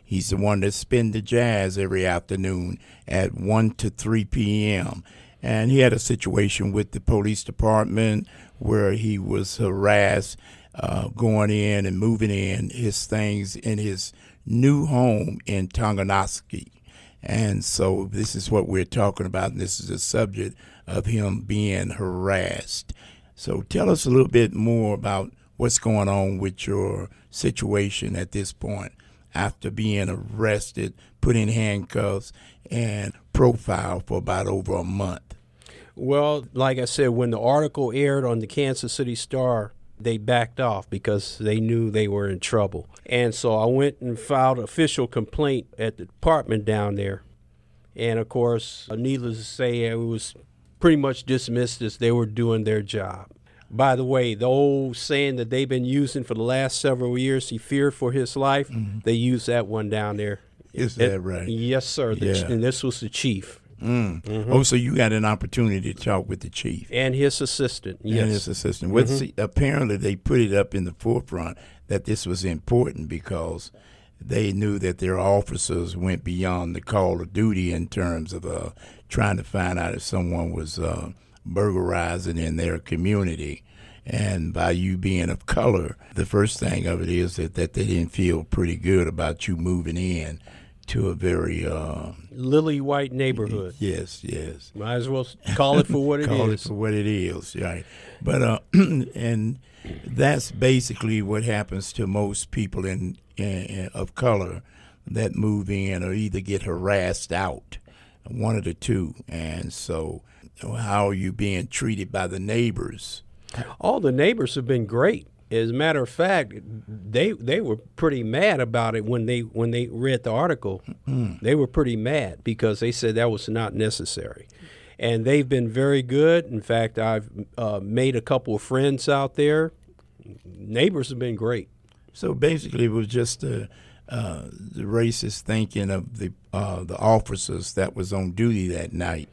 He's the one that spin the jazz every afternoon at one to three p.m. And he had a situation with the police department where he was harassed uh, going in and moving in his things in his new home in Tonganoxie. And so this is what we're talking about, and this is the subject of him being harassed. So tell us a little bit more about what's going on with your situation at this point after being arrested, put in handcuffs, and profiled for about over a month. Well, like I said, when the article aired on the Kansas City Star, they backed off because they knew they were in trouble. And so I went and filed an official complaint at the department down there. And, of course, needless to say, it was pretty much dismissed as they were doing their job. By the way, the old saying that they've been using for the last several years, he feared for his life, mm-hmm. they used that one down there. Is it, that right? Yes, sir. The, yeah. And this was the chief. Mm. Mm-hmm. Oh, so you got an opportunity to talk with the chief. And his assistant, yes. And his assistant. Well, mm-hmm. see, apparently they put it up in the forefront that this was important because they knew that their officers went beyond the call of duty in terms of uh, trying to find out if someone was uh, burglarizing in their community. And by you being of color, the first thing of it is that, that they didn't feel pretty good about you moving in to a very uh, lily white neighborhood. Yes, yes. Might as well call it for what it call is. Call it for what it is, right? But uh, and that's basically what happens to most people in, in of color that move in or either get harassed out, one of the two. And so, how are you being treated by the neighbors? All the neighbors have been great. As a matter of fact, they they were pretty mad about it when they when they read the article. Mm. They were pretty mad because they said that was not necessary. And they've been very good. In fact, I've uh, made a couple of friends out there. Neighbors have been great. So basically it was just the, uh, the racist thinking of the uh, the officers that was on duty that night.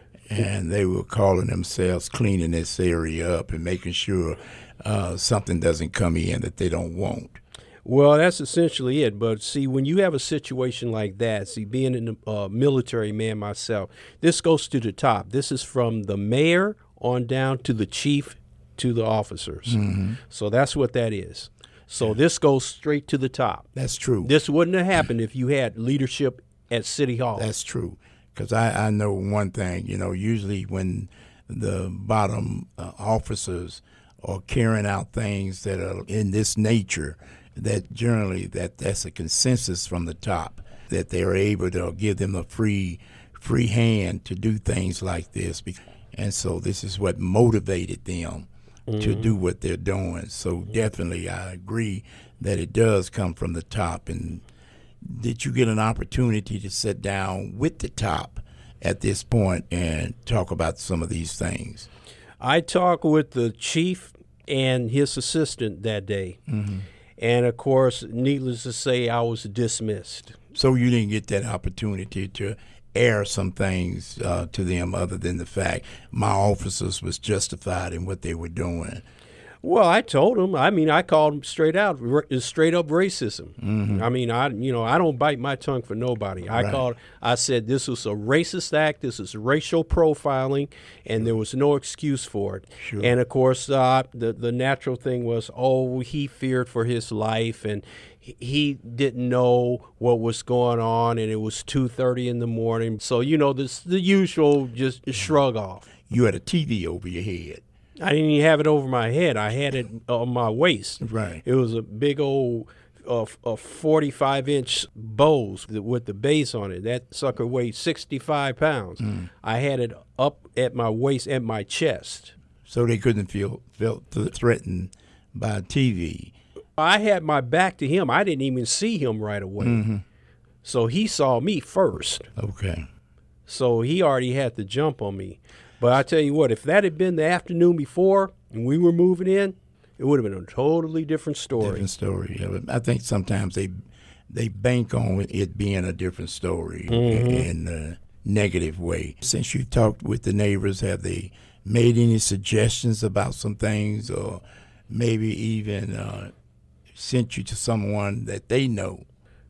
And they were calling themselves cleaning this area up and making sure uh, something doesn't come in that they don't want. Well, that's essentially it. But see, when you have a situation like that, see, being in the uh, military man myself, this goes to the top. This is from the mayor on down to the chief to the officers. Mm-hmm. So that's what that is. So yeah. This goes straight to the top. That's true. This wouldn't have happened if you had leadership at City Hall. That's true. Because I, I know one thing, you know, usually when the bottom uh, officers are carrying out things that are in this nature, that generally that that's a consensus from the top, that they're able to give them a free free hand to do things like this. And so this is what motivated them mm-hmm. to do what they're doing. So definitely I agree that it does come from the top. And did you get an opportunity to sit down with the top at this point and talk about some of these things? I talked with the chief and his assistant that day. Mm-hmm. And, of course, needless to say, I was dismissed. So you didn't get that opportunity to air some things uh, to them other than the fact my officers was justified in what they were doing? Well, I told him. I mean, I called him straight out, straight up racism. Mm-hmm. I mean, I you know, I don't bite my tongue for nobody. I right. called. I said this was a racist act. This is racial profiling, and sure. there was no excuse for it. Sure. And of course, uh, the the natural thing was, oh, he feared for his life, and he didn't know what was going on, and it was two thirty in the morning. So you know, this the usual just shrug off. You had a T V over your head. I didn't even have it over my head. I had it on my waist. Right. It was a big old uh, a forty-five inch Bose with the base on it. That sucker weighed sixty-five pounds. Mm. I had it up at my waist, at my chest. So they couldn't feel felt threatened by T V. I had my back to him. I didn't even see him right away. Mm-hmm. So he saw me first. Okay. So he already had to jump on me. But I tell you what, if that had been the afternoon before and we were moving in, it would have been a totally different story. Different story. Yeah, I think sometimes they they bank on it being a different story mm-hmm. in a negative way. Since you talked with the neighbors, have they made any suggestions about some things, or maybe even uh, sent you to someone that they know?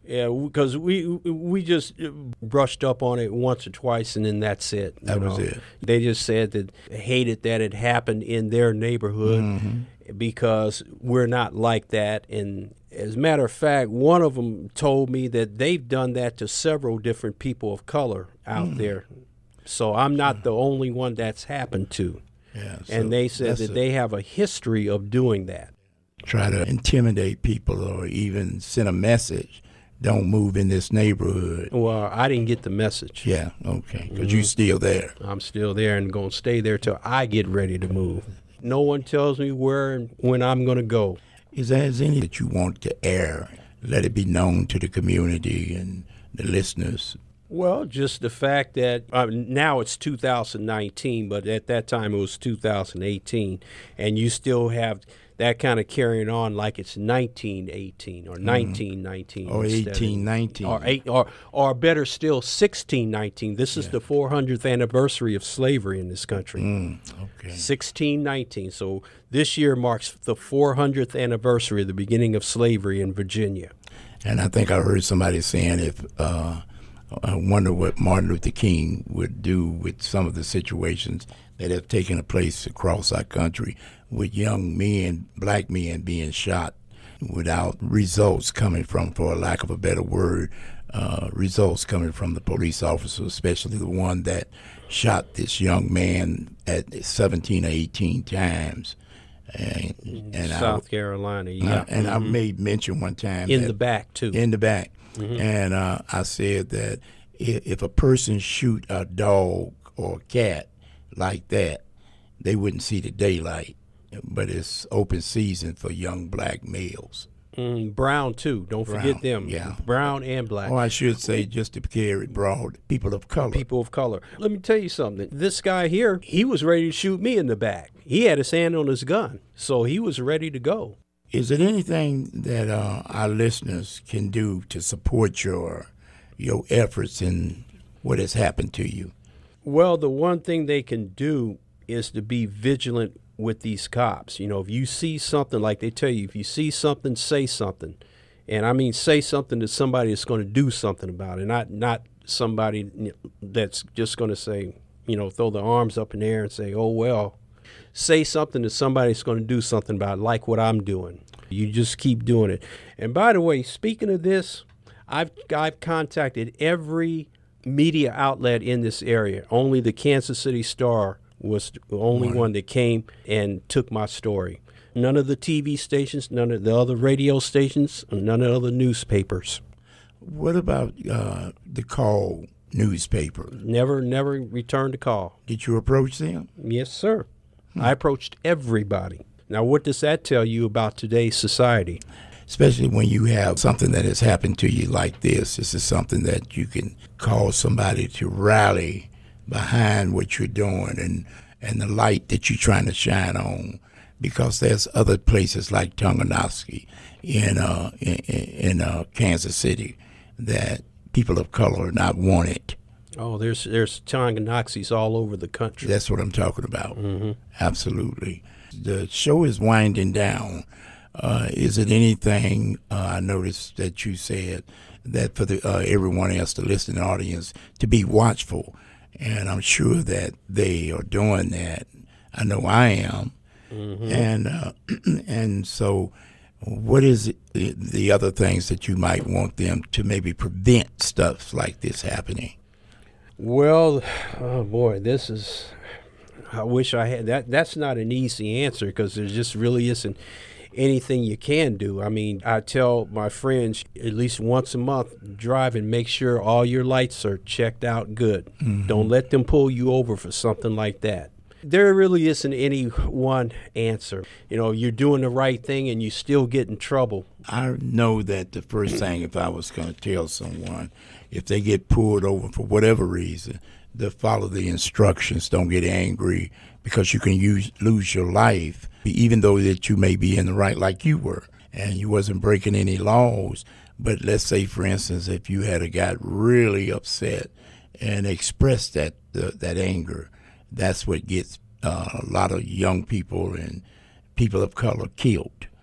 Yeah, because we we just brushed up on it once or twice, and then that's it. That was know? it. They just said that they hated that it happened in their neighborhood Mm-hmm. because we're not like that. And as a matter of fact, one of them told me that they've done that to several different people of color out Mm. there. So I'm not the only one that's happened to. Yeah, so And they said that's that a- they have a history of doing that. try to intimidate people or even send a message. Don't move in this neighborhood. Well, I didn't get the message. Yeah, okay, because you're still there. I'm still there and going to stay there till I get ready to move. No one tells me where and when I'm going to go. Is there is any that you want to air? Let it be known to the community and the listeners. Well, just the fact that uh, now it's two thousand nineteen, but at that time it was two thousand eighteen, and you still have that kind of carrying on like it's nineteen eighteen or nineteen nineteen Or instead of- eighteen nineteen. or eight or or better still sixteen nineteen. This is the four hundredth anniversary of slavery in this country. Mm, okay. sixteen nineteen. So this year marks the four hundredth anniversary of the beginning of slavery in Virginia. And I think I heard somebody saying if uh, I wonder what Martin Luther King would do with some of the situations that have taken place across our country with young men, black men being shot without results coming from, for lack of a better word, uh, results coming from the police officer, especially the one that shot this young man at seventeen or eighteen times. And, and South I, Carolina, uh, yeah. and I Mhm. made mention one time in that- the back too. in the back. And uh, I said that if, if a person shoot a dog or a cat like that, they wouldn't see the daylight. But it's open season for young black males. Mm, brown too. Don't Brown, forget them. yeah. Brown and black. Or I should say, just to carry it broad, people of color. People of color. Let me tell you something. This guy here, he was ready to shoot me in the back. He had his hand on his gun, so he was ready to go. Is there anything that uh, our listeners can do to support your your efforts in what has happened to you? Well, the one thing they can do is to be vigilant with these cops. You know, if you see something, like they tell you, if you see something, say something. And I mean, say something to somebody that's going to do something about it, not not somebody that's just going to say, you know, throw their arms up in the air and say, oh, well. Say something to somebody that's going to do something about it, like what I'm doing. You just keep doing it. And by the way, speaking of this, I've I've contacted every media outlet in this area. Only the Kansas City Star was the only one that came and took my story. None of the T V stations, none of the other radio stations, none of the other newspapers. What about uh, the Call newspaper? Never, never returned a call. Did you approach them? Yes, sir. I approached everybody. Now, what does that tell you about today's society? Especially when you have something that has happened to you like this. This is something that you can cause somebody to rally behind what you're doing and, and the light that you're trying to shine on. Because there's other places like Tonganoxie in uh, in, in uh, Kansas City that people of color are not wanted. Oh, there's there's Tonganoxies all over the country. That's what I'm talking about. Mm-hmm. Absolutely. The show is winding down. Uh, is it anything, uh, I noticed that you said that for the uh, everyone else, the listening audience, to be watchful. And I'm sure that they are doing that. I know I am. Mm-hmm. And uh, and so what is it, the other things that you might want them to maybe prevent stuff like this happening? Well, oh boy, this is, I wish I had that. That's not an easy answer because there just really isn't anything you can do. I mean, I tell my friends at least once a month, drive and make sure all your lights are checked out good. Mm-hmm. Don't let them pull you over for something like that. There really isn't any one answer. You know, you're doing the right thing and you still get in trouble. I know that the first thing, if I was going to tell someone, if they get pulled over for whatever reason, to follow the instructions. Don't get angry because you can use, lose your life, even though that you may be in the right like you were and you wasn't breaking any laws. But let's say, for instance, if you had a got really upset and expressed that uh, that anger, that's what gets uh, a lot of young people and people of color killed.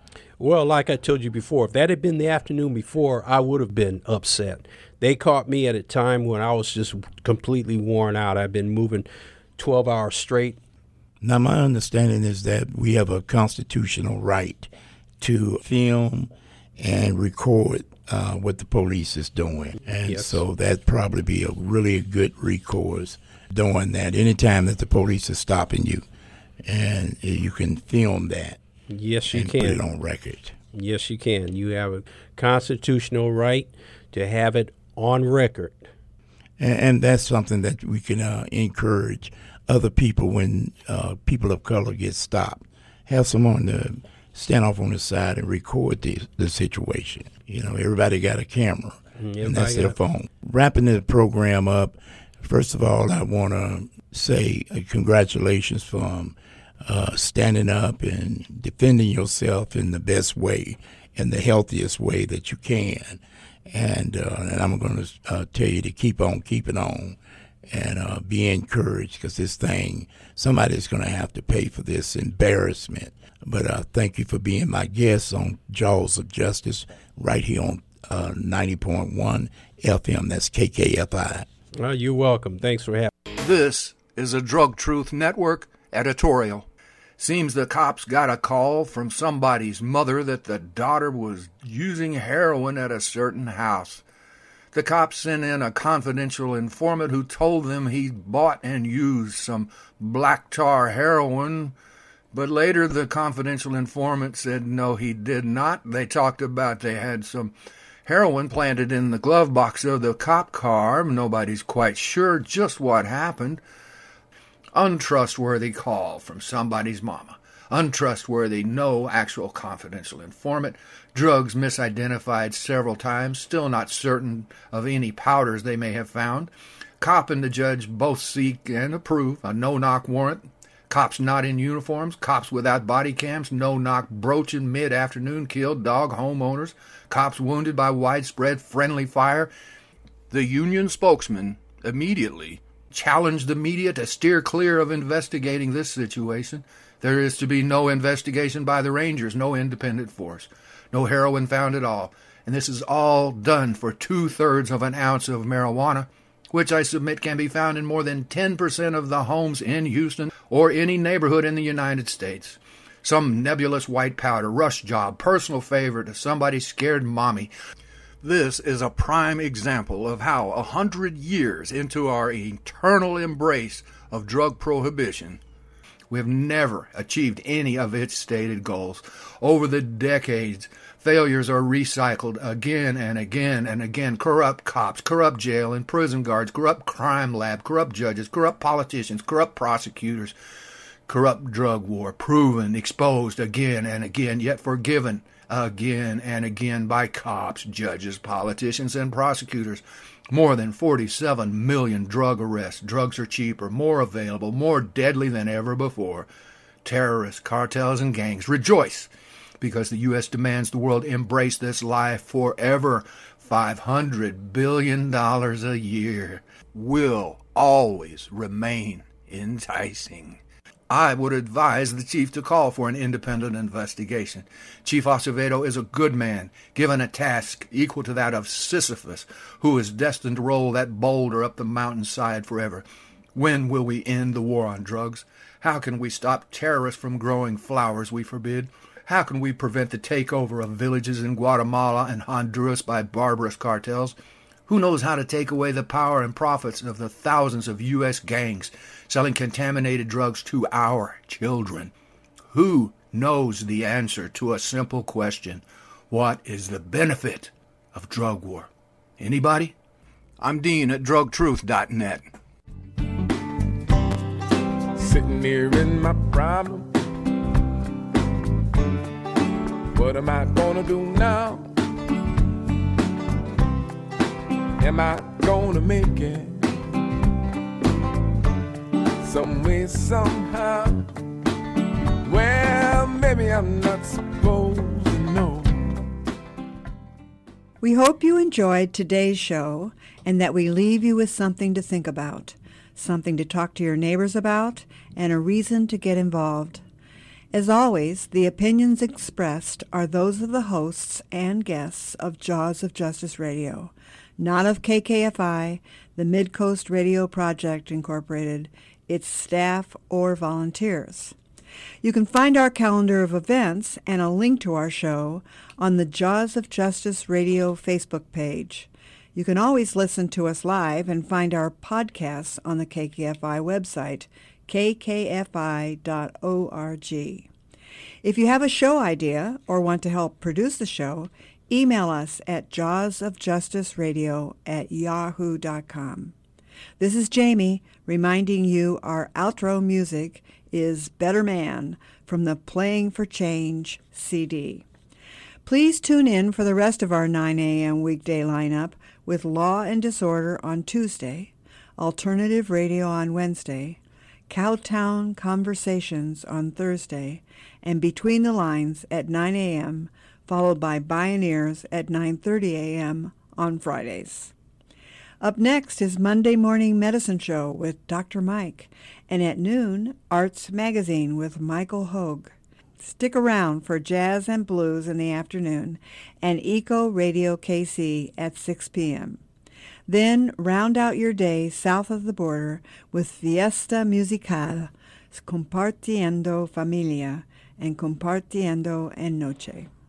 Well, like I told you before, if that had been the afternoon before, I would have been upset. They caught me at a time when I was just completely worn out. I've been moving twelve hours straight. Now, my understanding is that we have a constitutional right to film and record uh, what the police is doing. And Yes. so that'd probably be a really good recourse doing that anytime that the police are stopping you. And you can film that Yes, you and can. put it on record. Yes, you can. You have a constitutional right to have it on record. And, and that's something that we can uh, encourage other people when uh, people of color get stopped. Have someone to stand off on the side and record the, the situation. You know, everybody got a camera, Mm, and that's everybody their got- phone. Wrapping the program up, first of all, I want to say uh, congratulations for um, uh, standing up and defending yourself in the best way, in the healthiest way that you can. And, uh, and I'm going to uh, tell you to keep on keeping on and uh, be encouraged, because this thing, somebody's going to have to pay for this embarrassment. But uh, thank you for being my guest on Jaws of Justice right here on uh, ninety point one F M. That's K K F I. Well, you're welcome. Thanks for having me. This is a Drug Truth Network editorial. Seems the cops got a call from somebody's mother that the daughter was using heroin at a certain house. The cops sent in a confidential informant who told them he bought and used some black tar heroin, but later the confidential informant said no, he did not. They talked about they had some heroin planted in the glove box of the cop car. Nobody's quite sure just what happened. Untrustworthy call from somebody's mama. Untrustworthy, no actual confidential informant. Drugs misidentified several times, still not certain of any powders they may have found. Cop and the judge both seek and approve a no-knock warrant. Cops not in uniforms, cops without body cams, no-knock broach in mid-afternoon killed dog homeowners, cops wounded by widespread friendly fire. The union spokesman immediately challenged the media to steer clear of investigating this situation. There is to be no investigation by the Rangers, no independent force, no heroin found at all. And this is all done for two-thirds of an ounce of marijuana, which I submit can be found in more than ten percent of the homes in Houston or any neighborhood in the United States. Some nebulous white powder, rush job, personal favor to somebody's scared mommy. This is a prime example of how a hundred years into our eternal embrace of drug prohibition, we have never achieved any of its stated goals. Over the decades, failures are recycled again and again and again. Corrupt cops, corrupt jail and prison guards, corrupt crime lab, corrupt judges, corrupt politicians, corrupt prosecutors, corrupt drug war, proven, exposed again and again, yet forgiven again and again by cops, judges, politicians, and prosecutors. More than forty-seven million drug arrests. Drugs are cheaper, more available, more deadly than ever before. Terrorists, cartels, and gangs rejoice because the U S demands the world embrace this lie forever. five hundred billion dollars a year will always remain enticing. I would advise the chief to call for an independent investigation. Chief Acevedo is a good man, given a task equal to that of Sisyphus, who is destined to roll that boulder up the mountainside forever. When will we end the war on drugs? How can we stop terrorists from growing flowers we forbid? How can we prevent the takeover of villages in Guatemala and Honduras by barbarous cartels? Who knows how to take away the power and profits of the thousands of U S gangs selling contaminated drugs to our children? Who knows the answer to a simple question? What is the benefit of drug war? Anybody? I'm Dean at drug truth dot net. Sitting here in my problem. What am I gonna do now? Am I gonna make it? Some way, somehow. Well, maybe I'm not supposed to know. We hope you enjoyed today's show and that we leave you with something to think about, something to talk to your neighbors about, and a reason to get involved. As always, the opinions expressed are those of the hosts and guests of Jaws of Justice Radio, not of K K F I, the Mid-Coast Radio Project, Incorporated, its staff, or volunteers. You can find our calendar of events and a link to our show on the Jaws of Justice Radio Facebook page. You can always listen to us live and find our podcasts on the K K F I website, k k f i dot org. If you have a show idea or want to help produce the show, email us at jawsofjusticeradio at yahoo dot com. This is Jamie reminding you our outro music is Better Man from the Playing for Change C D. Please tune in for the rest of our nine a.m. weekday lineup with Law and Disorder on Tuesday, Alternative Radio on Wednesday, Cowtown Conversations on Thursday, and Between the Lines at nine a.m., followed by Bioneers at nine thirty a.m. on Fridays. Up next is Monday Morning Medicine Show with Doctor Mike, and at noon, Arts Magazine with Michael Hogue. Stick around for Jazz and Blues in the afternoon and Eco Radio K C at six p.m. Then round out your day south of the border with Fiesta Musical, Compartiendo Familia, and Compartiendo en Noche.